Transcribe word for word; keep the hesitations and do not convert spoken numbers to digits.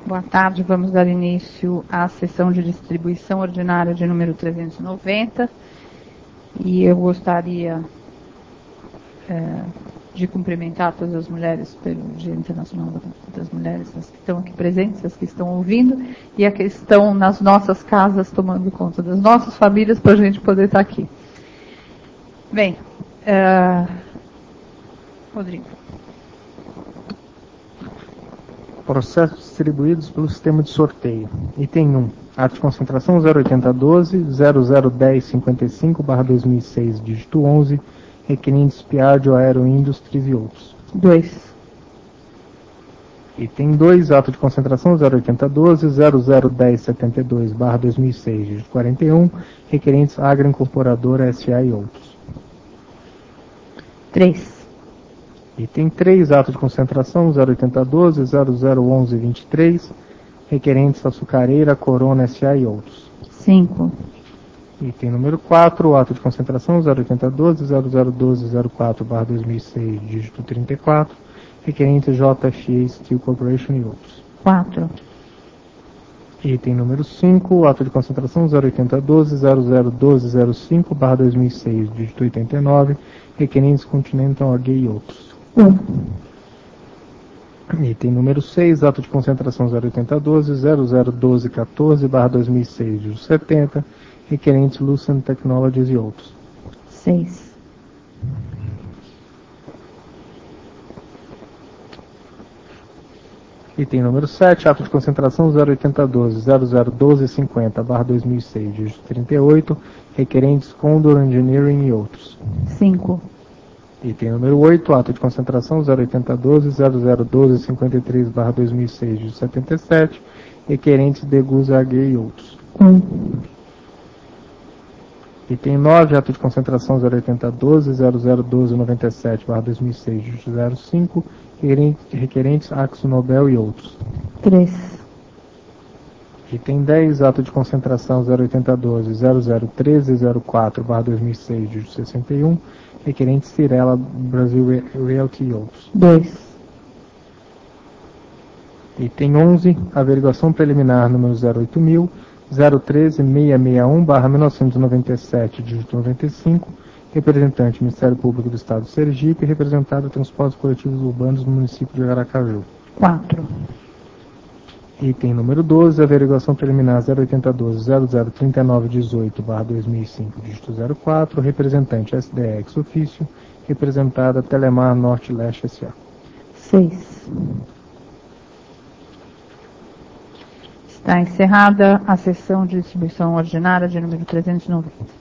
Boa tarde, vamos dar início à sessão de distribuição ordinária de número trezentos e noventa. E eu gostaria é, de cumprimentar todas as mulheres pelo Dia Internacional das Mulheres, as que estão aqui presentes, as que estão ouvindo, e as que estão nas nossas casas tomando conta das nossas famílias para a gente poder estar aqui. Bem, é, Rodrigo. Processos distribuídos pelo sistema de sorteio. Item um. Ato de concentração zero oitenta um dois zero zero um zero cinquenta e cinco barra dois mil e seis, dígito onze, requerentes Piaggio Aero Industries e outros. dois. Item dois. Ato de concentração zero oitenta um dois zero zero um zero setenta e dois barra dois mil e seis, dígito quarenta e um, requerentes Agroincorporadora S A e outros. três. Item três, ato de concentração zero oitenta um dois zero zero um um vinte e três, requerentes Açucareira, Corona S A e outros. cinco. Item número quatro, ato de concentração zero oitenta um dois zero zero um dois zero quatro barra dois mil e seis, dígito trinta e quatro, requerentes J F A Steel Corporation e outros. quatro. Item número cinco, ato de concentração zero oitenta um dois zero zero um dois zero cinco barra dois mil e seis, dígito oitenta e nove, requerentes Continental A G e outros. um. Item número seis, ato de concentração zero oitenta um dois zero zero um dois um quatro barra dois mil e seis, dígito setenta, requerentes Lucent Technologies e outros. seis. Item número sete, ato de concentração zero oitenta um dois zero zero um dois cinquenta barra dois mil e seis, dígito trinta e oito, requerentes Condor Engineering e outros. cinco. Item número oito, ato de concentração zero oitenta um dois zero zero um dois cinquenta e três barra dois mil e seis, dígito setenta e sete, requerentes Degusa A G e outros. um. Item nove, ato de concentração zero oitenta um dois zero zero um dois noventa e sete barra dois mil e seis, dígito zero cinco, requerentes Axo Nobel e outros. três. Item dez, ato de concentração zero oitenta um dois zero zero um três zero quatro barra dois mil e seis, dígito sessenta e um, requerentes Cirela Brasil Realty e outros. dois. Item onze, averiguação preliminar número zero oito mil zero um três seis seis um barra mil novecentos e noventa e sete, dígito noventa e cinco, representante Ministério Público do Estado de Sergipe, representado Transportes Coletivos Urbanos do município de Aracaju. quatro. Item número doze, averiguação preliminar zero oitenta um dois zero zero três nove um oito barra dois mil e cinco, dígito zero quatro, representante S D E ex ofício, representada Telemar Norte Leste S A. seis. Está encerrada a sessão de distribuição ordinária de número trezentos e noventa.